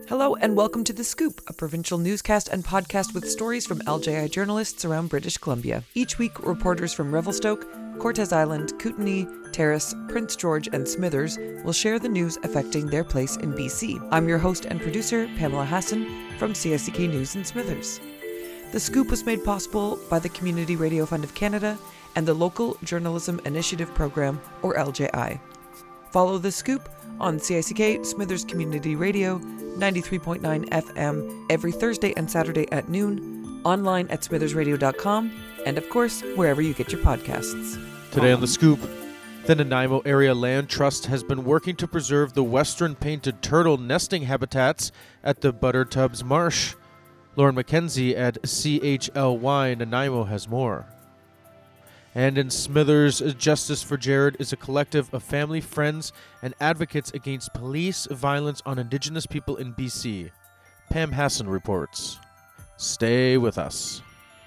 Hello and welcome to The Scoop, a provincial newscast and podcast with stories from LJI journalists around British Columbia. Each week, reporters from Revelstoke, Cortes Island, Kootenay, Terrace, Prince George and Smithers will share the news affecting their place in BC. I'm your host and producer, Pamela Hassan, from CSCK News in Smithers. The Scoop was made possible by the Community Radio Fund of Canada and the Local Journalism Initiative Program, or LJI. Follow The Scoop on CICK Smithers Community Radio, 93.9 FM, every Thursday and Saturday at noon, online at smithersradio.com, and of course, wherever you get your podcasts. Today on The Scoop, the Nanaimo Area Land Trust has been working to preserve the western painted turtle nesting habitats at the Buttertubs Marsh. Lauren McKenzie at CHLY Nanaimo has more. And in Smithers, Justice for Jared is a collective of family, friends, and advocates against police violence on Indigenous people in BC. Pam Hassan reports. Stay with us.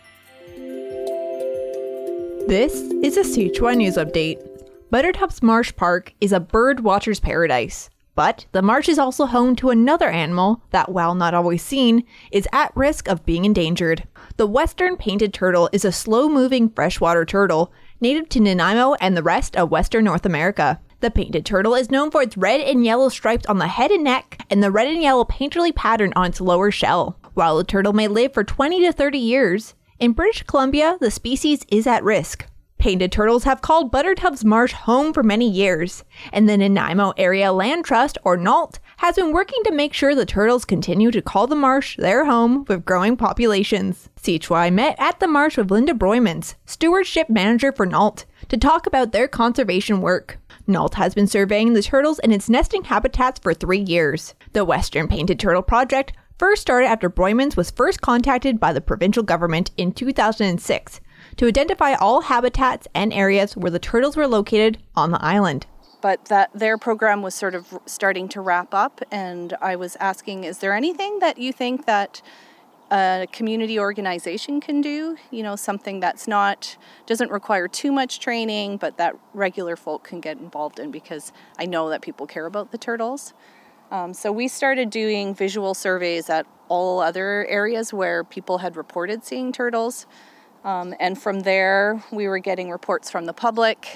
This is a CHY News Update. Buttertubs Marsh Park is a bird watcher's paradise, but the marsh is also home to another animal that, while not always seen, is at risk of being endangered. The western painted turtle is a slow-moving freshwater turtle, native to Nanaimo and the rest of western North America. The painted turtle is known for its red and yellow stripes on the head and neck and the red and yellow painterly pattern on its lower shell. While the turtle may live for 20 to 30 years, in British Columbia, the species is at risk. Painted turtles have called Buttertubs Marsh home for many years, and the Nanaimo Area Land Trust, or NALT, has been working to make sure the turtles continue to call the marsh their home with growing populations. CHY met at the marsh with Linda Broymans, stewardship manager for NALT, to talk about their conservation work. NALT has been surveying the turtles and its nesting habitats for 3 years. The Western Painted Turtle Project first started after Broymans was first contacted by the provincial government in 2006 to identify all habitats and areas where the turtles were located on the island. But that their program was sort of starting to wrap up, and I was asking, is there anything that you think that a community organization can do? You know, something that's doesn't require too much training, but that regular folk can get involved in, because I know that people care about the turtles. So we started doing visual surveys at all other areas where people had reported seeing turtles. And from there, we were getting reports from the public,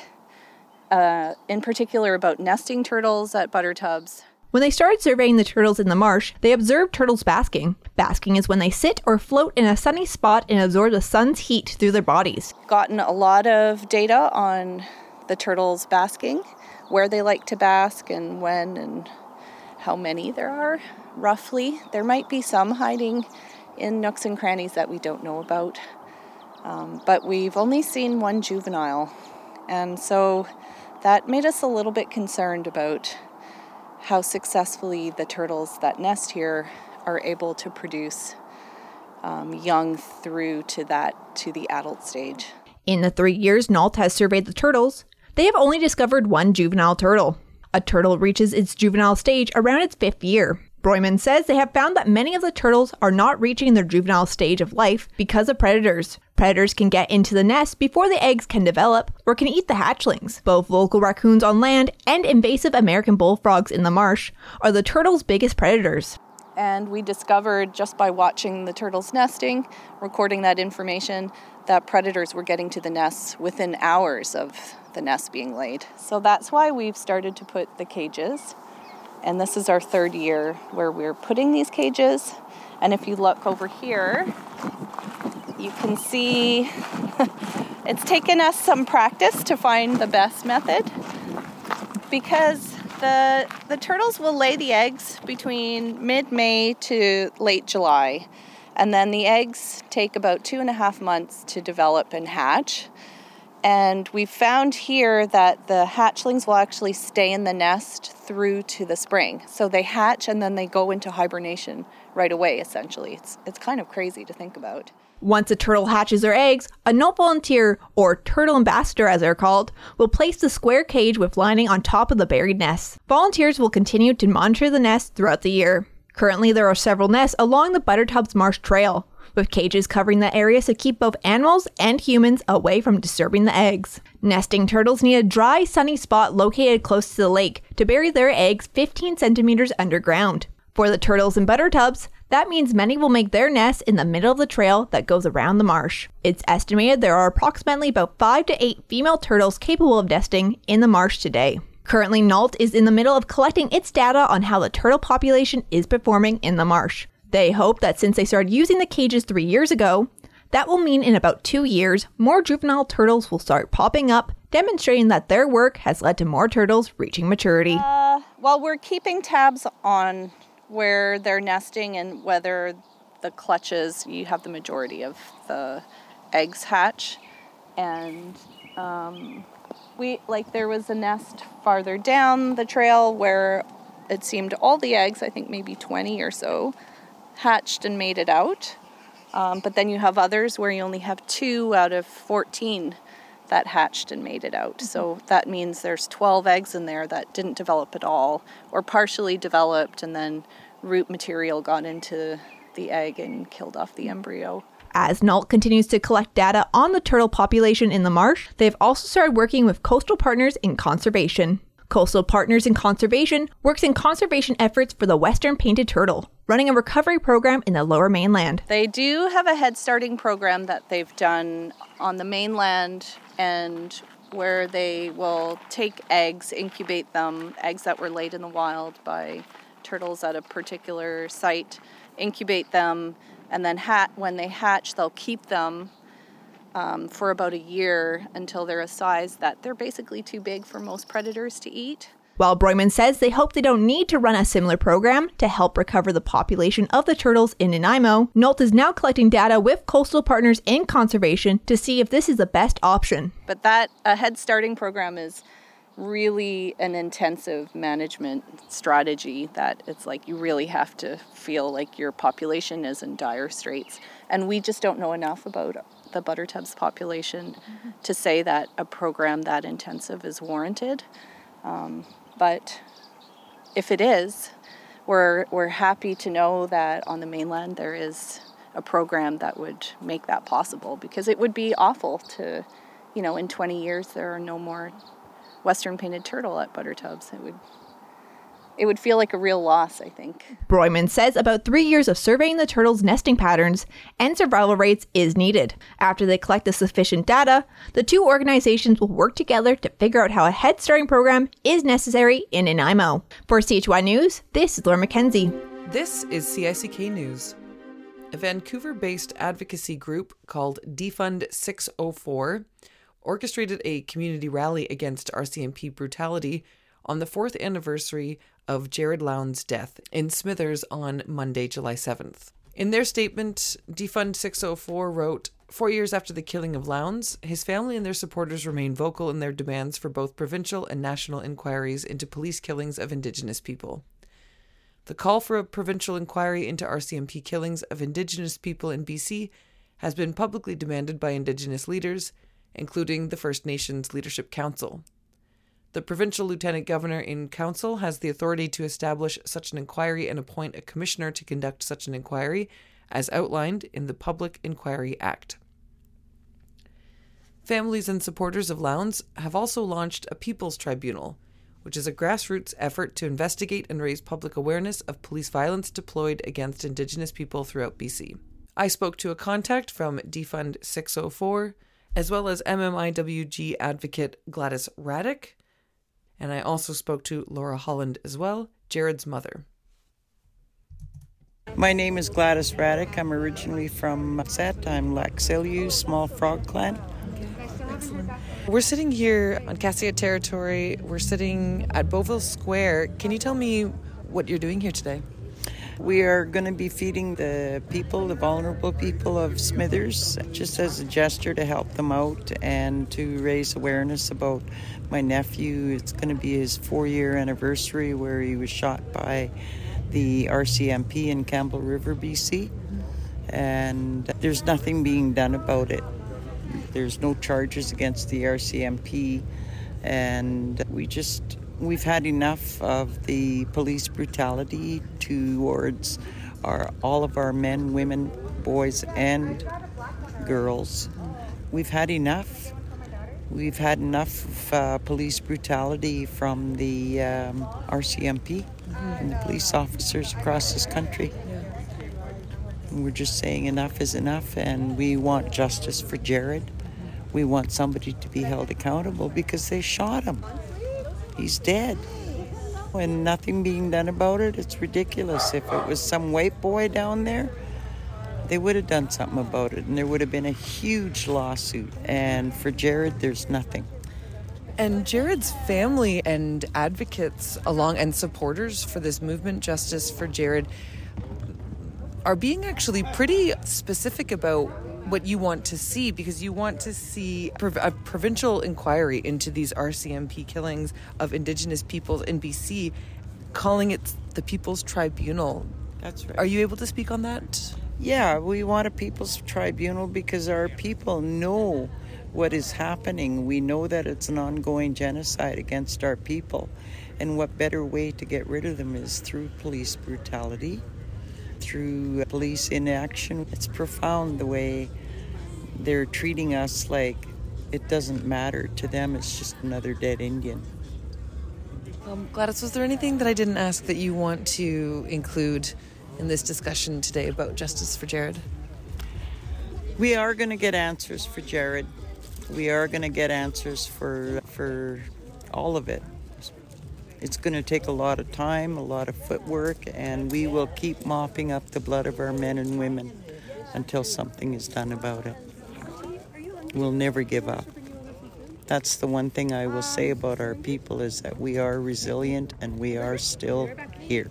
in particular about nesting turtles at Buttertubs. When they started surveying the turtles in the marsh, they observed turtles basking. Basking is when they sit or float in a sunny spot and absorb the sun's heat through their bodies. Gotten a lot of data on the turtles basking, where they like to bask and when and how many there are, roughly. There might be some hiding in nooks and crannies that we don't know about. But we've only seen one juvenile, and so that made us a little bit concerned about how successfully the turtles that nest here are able to produce young through to the adult stage. In the 3 years NALT has surveyed the turtles, they have only discovered one juvenile turtle. A turtle reaches its juvenile stage around its 5th year. Broyman says they have found that many of the turtles are not reaching their juvenile stage of life because of predators. Predators can get into the nest before the eggs can develop or can eat the hatchlings. Both local raccoons on land and invasive American bullfrogs in the marsh are the turtles' biggest predators. And we discovered just by watching the turtles nesting, recording that information, that predators were getting to the nests within hours of the nest being laid. So that's why we've started to put the cages. And this is our 3rd year where we're putting these cages. And if you look over here, you can see it's taken us some practice to find the best method, because the turtles will lay the eggs between mid-May to late July. And then the eggs take about 2.5 months to develop and hatch. And we found here that the hatchlings will actually stay in the nest through to the spring. So they hatch and then they go into hibernation right away, essentially. It's kind of crazy to think about. Once a turtle hatches their eggs, a NALT volunteer, or turtle ambassador as they're called, will place the square cage with lining on top of the buried nests. Volunteers will continue to monitor the nest throughout the year. Currently, there are several nests along the Buttertubs Marsh Trail, with cages covering the area to keep both animals and humans away from disturbing the eggs. Nesting turtles need a dry, sunny spot located close to the lake to bury their eggs 15 centimeters underground. For the turtles and butter tubs, that means many will make their nests in the middle of the trail that goes around the marsh. It's estimated there are approximately about 5 to 8 female turtles capable of nesting in the marsh today. Currently, NALT is in the middle of collecting its data on how the turtle population is performing in the marsh. They hope that since they started using the cages 3 years ago, that will mean in about 2 years, more juvenile turtles will start popping up, demonstrating that their work has led to more turtles reaching maturity. Well, we're keeping tabs on where they're nesting and whether the clutches, you have the majority of the eggs hatch. And there was a nest farther down the trail where it seemed all the eggs, I think maybe 20 or so, hatched and made it out. But then you have others where you only have 2 out of 14 that hatched and made it out. So that means there's 12 eggs in there that didn't develop at all or partially developed, and then root material got into the egg and killed off the embryo. As NALT continues to collect data on the turtle population in the marsh, they've also started working with Coastal Partners in Conservation. Coastal Partners in Conservation works in conservation efforts for the western painted turtle, running a recovery program in the Lower Mainland. They do have a head starting program that they've done on the mainland, and where they will take eggs, incubate them, eggs that were laid in the wild by turtles at a particular site, incubate them, and then when they hatch, they'll keep them for about a year until they're a size that they're basically too big for most predators to eat. While Broyman says they hope they don't need to run a similar program to help recover the population of the turtles in Nanaimo, NALT is now collecting data with Coastal Partners in Conservation to see if this is the best option. But that head starting program is really an intensive management strategy that it's like you really have to feel like your population is in dire straits. And we just don't know enough about the buttertubs population to say that a program that intensive is warranted. But if it is, we're happy to know that on the mainland there is a program that would make that possible, because it would be awful to, in 20 years there are no more western painted turtle at buttertubs. It would feel like a real loss, I think. Broyman says about 3 years of surveying the turtles' nesting patterns and survival rates is needed. After they collect the sufficient data, the two organizations will work together to figure out how a head starting program is necessary in Nanaimo. For CHY News, this is Laura Mackenzie. This is CICK News. A Vancouver-based advocacy group called Defund 604 orchestrated a community rally against RCMP brutality on the 4th anniversary of Jared Lowndes' death in Smithers on Monday, July 7th. In their statement, Defund 604 wrote, 4 years after the killing of Lowndes, his family and their supporters remain vocal in their demands for both provincial and national inquiries into police killings of Indigenous people. The call for a provincial inquiry into RCMP killings of Indigenous people in BC has been publicly demanded by Indigenous leaders, including the First Nations Leadership Council. The provincial lieutenant governor in council has the authority to establish such an inquiry and appoint a commissioner to conduct such an inquiry, as outlined in the Public Inquiry Act. Families and supporters of Lowndes have also launched a People's Tribunal, which is a grassroots effort to investigate and raise public awareness of police violence deployed against Indigenous people throughout BC. I spoke to a contact from Defund 604, as well as MMIWG advocate Gladys Raddick, and I also spoke to Laura Holland as well, Jared's mother. My name is Gladys Raddick. I'm originally from Set. I'm Laxiliu, Small Frog Clan. Excellent. We're sitting here on Cassia territory. We're sitting at Beauville Square. Can you tell me what you're doing here today? We are going to be feeding the people, the vulnerable people of Smithers, just as a gesture to help them out and to raise awareness about my nephew. It's going to be his 4-year anniversary where he was shot by the RCMP in Campbell River, BC. And there's nothing being done about it. There's no charges against the RCMP. And we've had enough of the police brutality towards all of our men, women, boys, and girls. We've had enough. We've had enough of police brutality from the RCMP. and the police officers across this country. And we're just saying enough is enough, and we want justice for Jared. We want somebody to be held accountable because they shot him. He's dead. And nothing being done about it, it's ridiculous. If it was some white boy down there, they would have done something about it, and there would have been a huge lawsuit. And for Jared, there's nothing. And Jared's family and advocates and supporters for this movement, Justice for Jared, are being actually pretty specific about what you want to see, because you want to see a provincial inquiry into these RCMP killings of Indigenous peoples in BC, calling it the People's Tribunal. That's right. Are you able to speak on that? Yeah, we want a People's Tribunal because our people know what is happening. We know that it's an ongoing genocide against our people. And what better way to get rid of them is through police brutality, through police inaction. It's profound the way they're treating us like it doesn't matter. To them, it's just another dead Indian. Gladys, was there anything that I didn't ask that you want to include in this discussion today about Justice for Jared? We are going to get answers for Jared. We are going to get answers for all of it. It's going to take a lot of time, a lot of footwork, and we will keep mopping up the blood of our men and women until something is done about it. We'll never give up. That's the one thing I will say about our people, is that we are resilient and we are still here.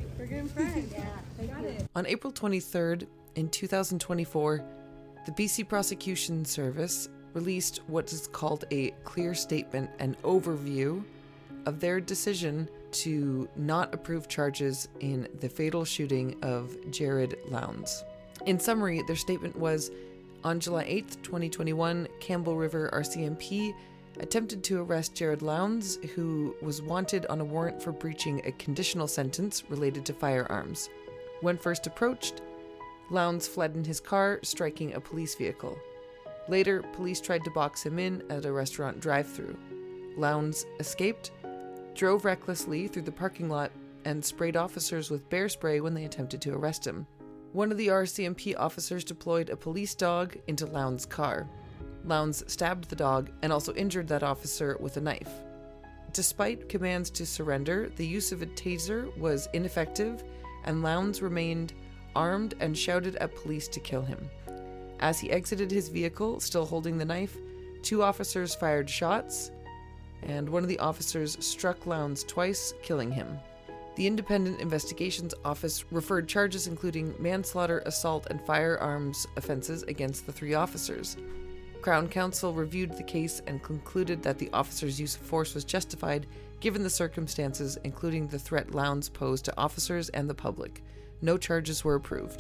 On April 23rd, in 2024, the BC Prosecution Service released what is called a clear statement and overview of their decision to not approve charges in the fatal shooting of Jared Lowndes. In summary, their statement was, on July 8th, 2021, Campbell River RCMP attempted to arrest Jared Lowndes, who was wanted on a warrant for breaching a conditional sentence related to firearms. When first approached, Lowndes fled in his car, striking a police vehicle. Later, police tried to box him in at a restaurant drive-thru. Lowndes escaped, drove recklessly through the parking lot, and sprayed officers with bear spray when they attempted to arrest him. One of the RCMP officers deployed a police dog into Lowndes' car. Lowndes stabbed the dog and also injured that officer with a knife. Despite commands to surrender, the use of a taser was ineffective, and Lowndes remained armed and shouted at police to kill him. As he exited his vehicle, still holding the knife, 2 officers fired shots, and one of the officers struck Lowndes twice, killing him. The Independent Investigations Office referred charges including manslaughter, assault, and firearms offenses against the 3 officers. Crown Counsel reviewed the case and concluded that the officers' use of force was justified given the circumstances, including the threat Lowndes posed to officers and the public. No charges were approved.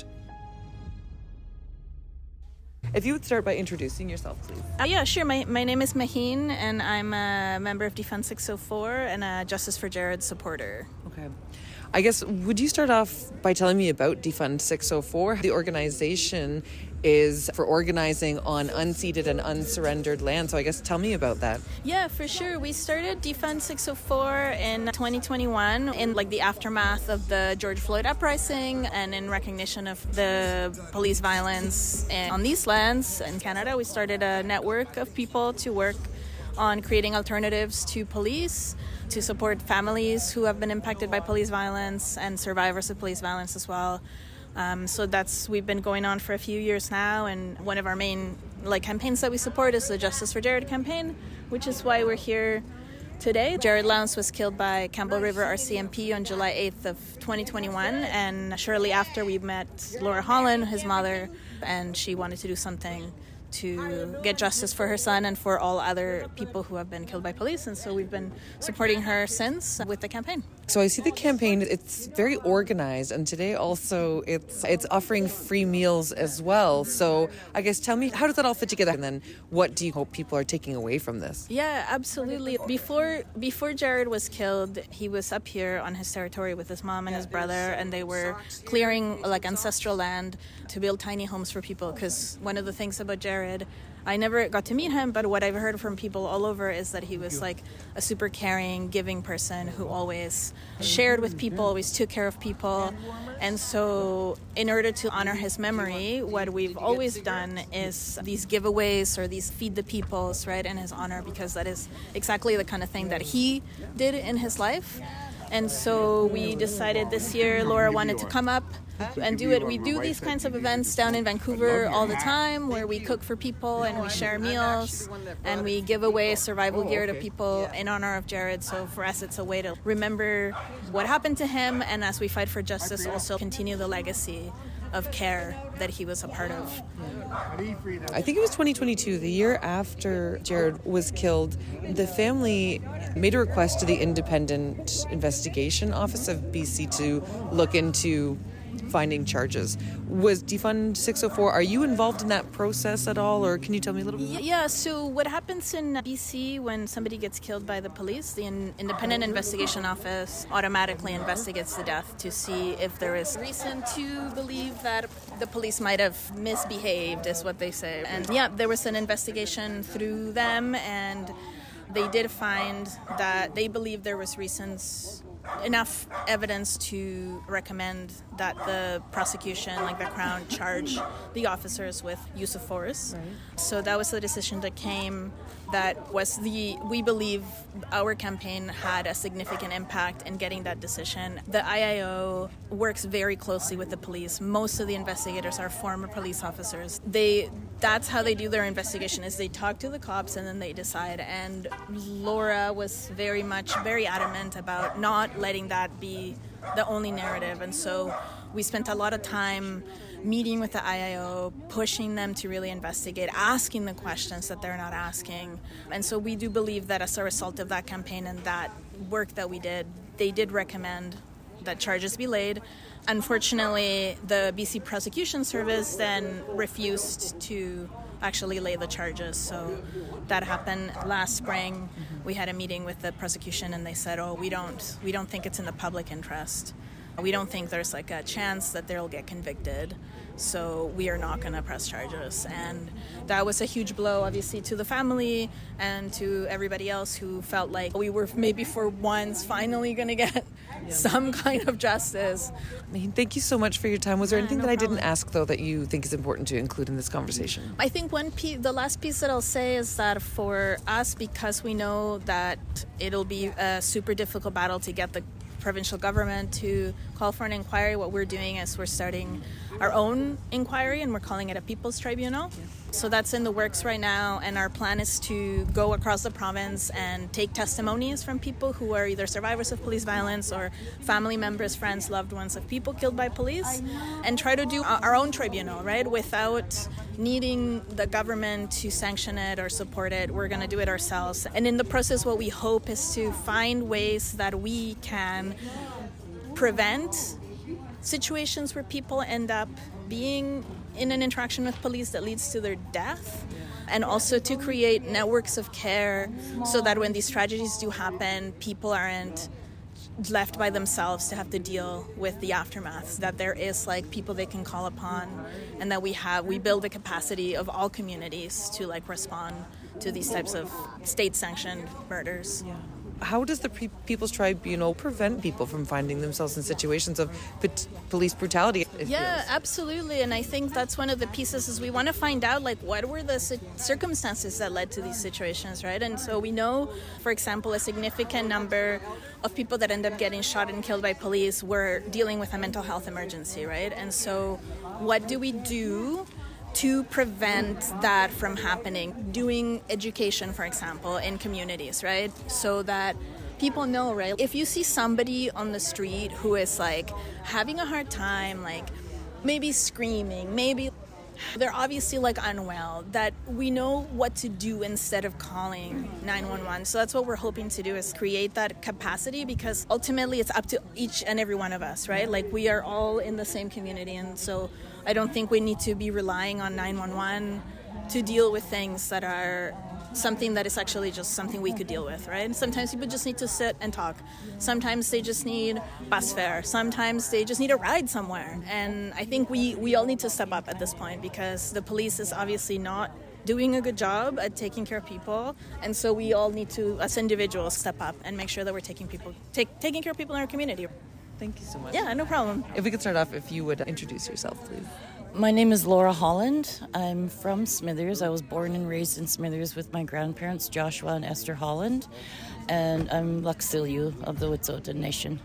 If you would start by introducing yourself, please. Yeah, sure. My name is Maheen, and I'm a member of Defund 604 and a Justice for Jared supporter. Okay. I guess, would you start off by telling me about Defund 604? The organization is for organizing on unceded and unsurrendered land, so I guess tell me about that. Yeah, for sure. We started Defund 604 in 2021 in the aftermath of the George Floyd uprising and in recognition of the police violence on these lands in Canada. We started a network of people to work on creating alternatives to police, to support families who have been impacted by police violence and survivors of police violence as well. So we've been going on for a few years now, and one of our main campaigns that we support is the Justice for Jared campaign, which is why we're here today. Jared Lowndes was killed by Campbell River RCMP on July 8th of 2021, and shortly after we met Laura Holland, his mother, and she wanted to do something to get justice for her son and for all other people who have been killed by police, and so we've been supporting her since with the campaign. So I see the campaign, it's very organized, and today also it's offering free meals as well. So I guess tell me, how does that all fit together, and then what do you hope people are taking away from this? Yeah, absolutely. Before Jared was killed, he was up here on his territory with his mom and his brother, and they were clearing ancestral land to build tiny homes for people, because one of the things about Jared I never got to meet him, but what I've heard from people all over is that he was like a super caring, giving person who always shared with people, always took care of people. And so in order to honor his memory, what we've always done is these giveaways or these feed the peoples, right, in his honor, because that is exactly the kind of thing that he did in his life. And so we decided this year, Laura wanted to come up and do it. We do these kinds of events down in Vancouver all the time where we cook for people and we share meals and we give away survival gear to people in honor of Jared. So for us, it's a way to remember what happened to him, and as we fight for justice, also continue the legacy of care that he was a part of. I think it was 2022, the year after Jared was killed, the family made a request to the Independent Investigation Office of BC to look into finding charges. Was Defund 604, are you involved in that process at all, or can you tell me a little bit? Yeah, so what happens in BC when somebody gets killed by the police, the Independent Investigation Office automatically investigates the death to see if there is reason to believe that the police might have misbehaved, is what they say. And yeah, there was an investigation through them, and they did find that they believe there was enough evidence to recommend that the prosecution, like the Crown, charge the officers with use of force. Right. So that was the decision that came. That was we believe our campaign had a significant impact in getting that decision. The IIO works very closely with the police. Most of the investigators are former police officers. That's how they do their investigation, is they talk to the cops and then they decide. And Laura was very adamant about not letting that be the only narrative. And so we spent a lot of time meeting with the IIO, pushing them to really investigate, asking the questions that they're not asking. And so we do believe that as a result of that campaign and that work that we did, they did recommend that charges be laid. Unfortunately, the BC Prosecution Service then refused to actually lay the charges. So that happened last spring. We had a meeting with the prosecution and they said, we don't think it's in the public interest. We don't think there's like a chance that they'll get convicted, so we are not going to press charges. And that was a huge blow, obviously, to the family and to everybody else who felt like we were maybe for once finally going to get some kind of justice. Thank you so much for your time. Was there anything that I didn't ask, though, that you think is important to include in this conversation? I think the last piece that I'll say is that for us, because we know that it'll be a super difficult battle to get the provincial government to call for an inquiry, what we're doing is we're starting our own inquiry and we're calling it a People's Tribunal. Yeah. So that's in the works right now, and our plan is to go across the province and take testimonies from people who are either survivors of police violence or family members, friends, loved ones of people killed by police, and try to do our own tribunal, right? Without needing the government to sanction it or support it, we're going to do it ourselves. And in the process, what we hope is to find ways that we can prevent situations where people end up being in an interaction with police that leads to their death, and also to create networks of care so that when these tragedies do happen, people aren't left by themselves to have to deal with the aftermath, that there is like people they can call upon, and that we build the capacity of all communities to like respond to these types of state-sanctioned murders. Yeah. How does the People's Tribunal prevent people from finding themselves in situations of police brutality? Yeah, absolutely. And I think that's one of the pieces is we want to find out, like, what were the circumstances that led to these situations, right? And so we know, for example, a significant number of people that end up getting shot and killed by police were dealing with a mental health emergency, right? And so what do we do to prevent that from happening? Doing education, for example, in communities, right? So that people know, right? If you see somebody on the street who is like having a hard time, like maybe screaming, maybe they're obviously like unwell, that we know what to do instead of calling 911. So that's what we're hoping to do, is create that capacity, because ultimately it's up to each and every one of us, right? Like we are all in the same community, and so I don't think we need to be relying on 911 to deal with things that are something that is actually just something we could deal with, right? Sometimes people just need to sit and talk. Sometimes they just need bus fare. Sometimes they just need a ride somewhere. And I think we all need to step up at this point, because the police is obviously not doing a good job at taking care of people. And so we all need to, as individuals, step up and make sure that we're taking care of people in our community. Thank you so much. Yeah, no problem. If we could start off, if you would introduce yourself, please. My name is Laura Holland. I'm from Smithers. I was born and raised in Smithers with my grandparents, Joshua and Esther Holland. And I'm Laksiliu of the Wet'suwet'en Nation.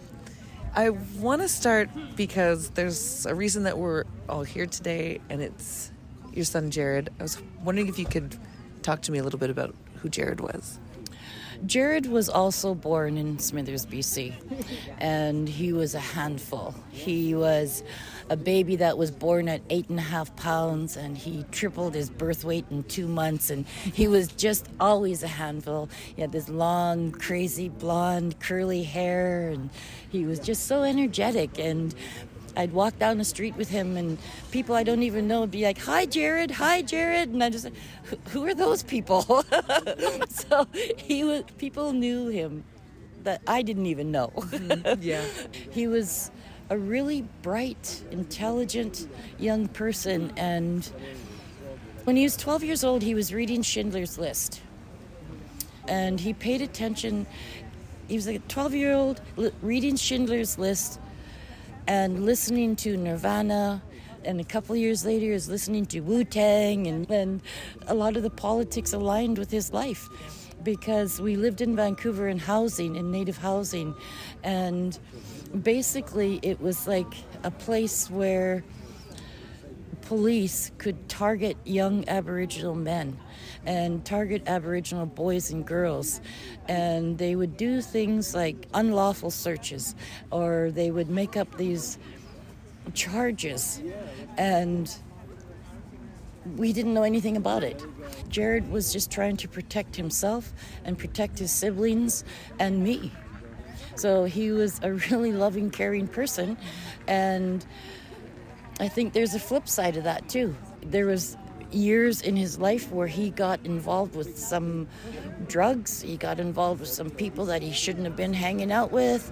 I want to start because there's a reason that we're all here today, and it's your son, Jared. I was wondering if you could talk to me a little bit about who Jared was. Jared was also born in Smithers, BC, and he was a handful. He was a baby that was born at 8.5 pounds, and he tripled his birth weight in 2 months, and he was just always a handful. He had this long, crazy, blonde, curly hair, and he was just so energetic. And I'd walk down the street with him, and people I don't even know would be like, "Hi, Jared. Hi, Jared." And I just, who are those people? So people knew him that I didn't even know. Yeah. He was a really bright, intelligent young person. And when he was 12 years old, he was reading Schindler's List. And he paid attention. He was like a 12-year-old reading Schindler's List and listening to Nirvana, and a couple of years later he was listening to Wu-Tang, and a lot of the politics aligned with his life because we lived in Vancouver in native housing, and basically it was like a place where police could target young Aboriginal men and target Aboriginal boys and girls, and they would do things like unlawful searches, or they would make up these charges, and we didn't know anything about it. Jared was just trying to protect himself and protect his siblings and me. So he was a really loving, caring person, and I think there's a flip side of that too. There was years in his life where he got involved with some drugs. He got involved with some people that he shouldn't have been hanging out with,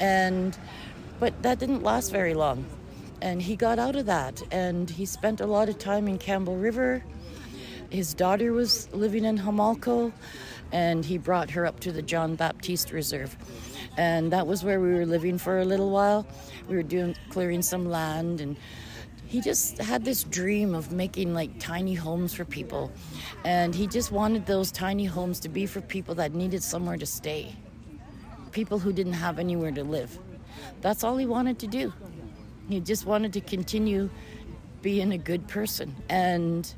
but that didn't last very long. And he got out of that, and he spent a lot of time in Campbell River. His daughter was living in Hamalco, and he brought her up to the John Baptiste Reserve. And that was where we were living for a little while. We were clearing some land, and he just had this dream of making like tiny homes for people. And he just wanted those tiny homes to be for people that needed somewhere to stay. People who didn't have anywhere to live. That's all he wanted to do. He just wanted to continue being a good person. And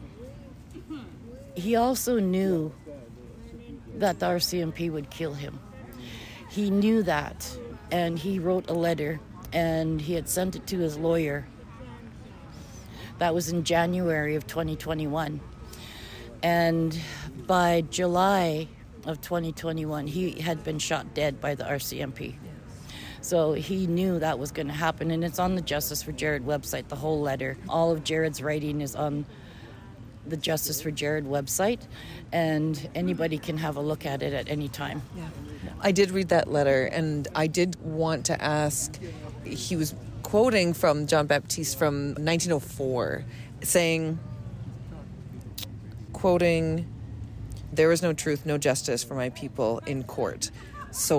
he also knew that the RCMP would kill him. He knew that, and he wrote a letter, and he had sent it to his lawyer. That was in January of 2021. And by July of 2021, he had been shot dead by the RCMP. So he knew that was going to happen, and it's on the Justice for Jared website, the whole letter. All of Jared's writing is on the Justice for Jared website, and anybody can have a look at it at any time. Yeah. I did read that letter, and I did want to ask, he was quoting from John Baptiste from 1904, saying, quoting, "There is no truth, no justice for my people in court." So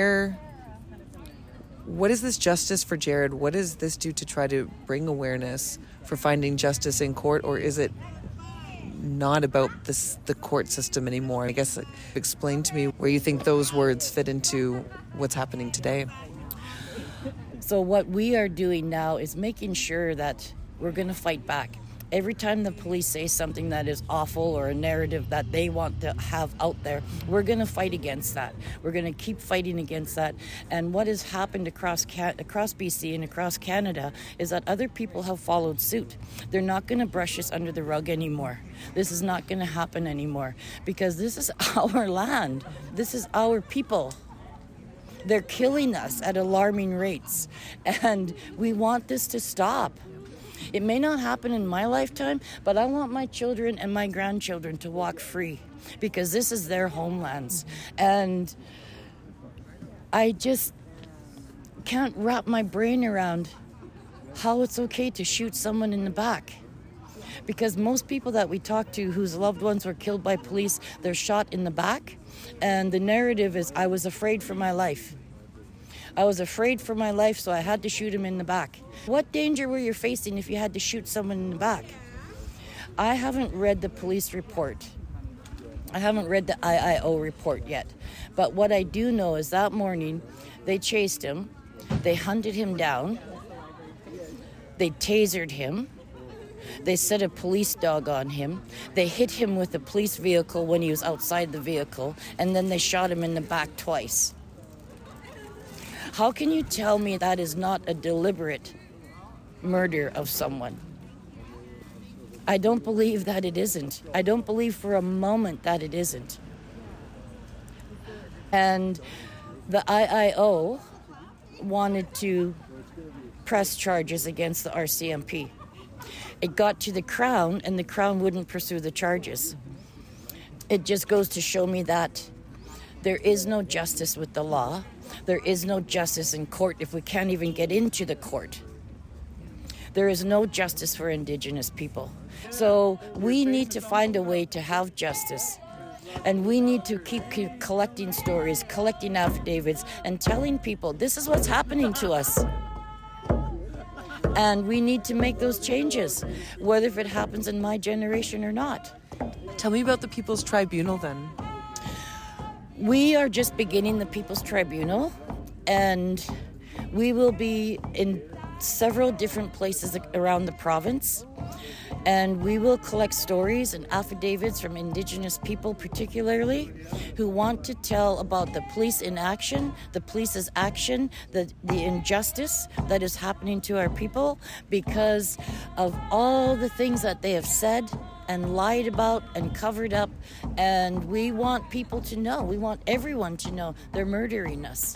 what is this justice for Jared? What does this do to try to bring awareness for finding justice in court, or is it not about the court system anymore? I guess explain to me where you think those words fit into what's happening today. So what we are doing now is making sure that we're going to fight back. Every time the police say something that is awful or a narrative that they want to have out there, we're going to fight against that. We're going to keep fighting against that. And what has happened across BC and across Canada is that other people have followed suit. They're not going to brush us under the rug anymore. This is not going to happen anymore because this is our land. This is our people. They're killing us at alarming rates, and we want this to stop. It may not happen in my lifetime, but I want my children and my grandchildren to walk free because this is their homelands. And I just can't wrap my brain around how it's okay to shoot someone in the back. Because most people that we talk to whose loved ones were killed by police, they're shot in the back. And the narrative is, I was afraid for my life. I was afraid for my life, so I had to shoot him in the back. What danger were you facing if you had to shoot someone in the back? I haven't read the police report. I haven't read the IIO report yet. But what I do know is that morning, they chased him, they hunted him down, they tasered him, they set a police dog on him, they hit him with a police vehicle when he was outside the vehicle, and then they shot him in the back twice. How can you tell me that is not a deliberate murder of someone? I don't believe that it isn't. I don't believe for a moment that it isn't. And the IIO wanted to press charges against the RCMP. It got to the Crown, and the Crown wouldn't pursue the charges. It just goes to show me that there is no justice with the law. There is no justice in court if we can't even get into the court. There is no justice for Indigenous people. So we need to find a way to have justice. And we need to keep collecting stories, collecting affidavits, and telling people this is what's happening to us. And we need to make those changes, whether if it happens in my generation or not. Tell me about the People's Tribunal then. We are just beginning the People's Tribunal, and we will be in several different places around the province, and we will collect stories and affidavits from Indigenous people particularly who want to tell about the police inaction, the police's action, the injustice that is happening to our people because of all the things that they have said and lied about and covered up. And we want people to know, we want everyone to know they're murdering us.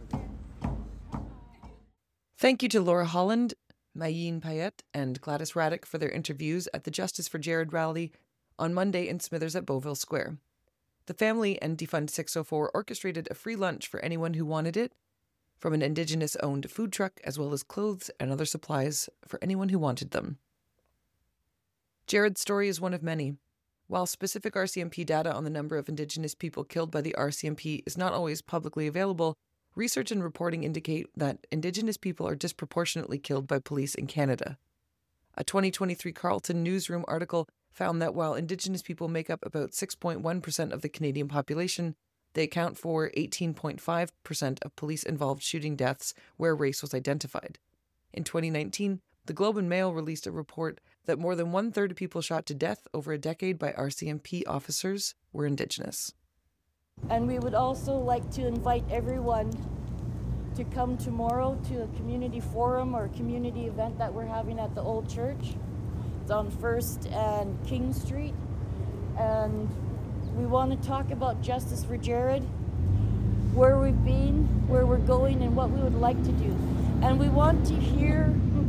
Thank you to Laura Holland, Mayeen Payette, and Gladys Raddick for their interviews at the Justice for Jared rally on Monday in Smithers at Beauville Square. The family and Defund 604 orchestrated a free lunch for anyone who wanted it, from an Indigenous-owned food truck, as well as clothes and other supplies for anyone who wanted them. Jared's story is one of many. While specific RCMP data on the number of Indigenous people killed by the RCMP is not always publicly available, research and reporting indicate that Indigenous people are disproportionately killed by police in Canada. A 2023 Carleton Newsroom article found that while Indigenous people make up about 6.1% of the Canadian population, they account for 18.5% of police-involved shooting deaths where race was identified. In 2019, the Globe and Mail released a report that more than one-third of people shot to death over a decade by RCMP officers were Indigenous. And we would also like to invite everyone to come tomorrow to a community forum or community event that we're having at the old church. It's on 1st and King Street. And we want to talk about Justice for Jared, where we've been, where we're going, and what we would like to do. And we want to hear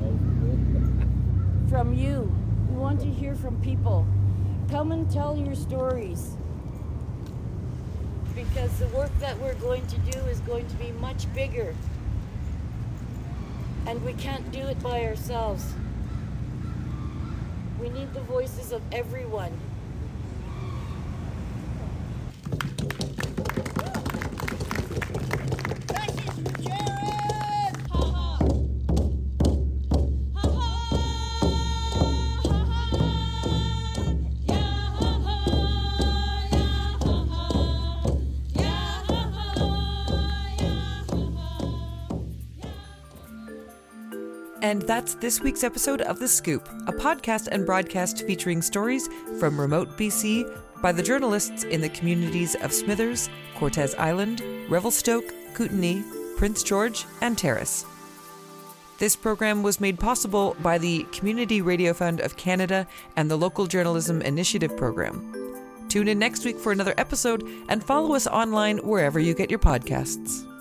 from you. We want to hear from people. Come and tell your stories. Because the work that we're going to do is going to be much bigger. And we can't do it by ourselves. We need the voices of everyone. And that's this week's episode of The Scoop, a podcast and broadcast featuring stories from remote BC by the journalists in the communities of Smithers, Cortes Island, Revelstoke, Kootenay, Prince George, and Terrace. This program was made possible by the Community Radio Fund of Canada and the Local Journalism Initiative program. Tune in next week for another episode and follow us online wherever you get your podcasts.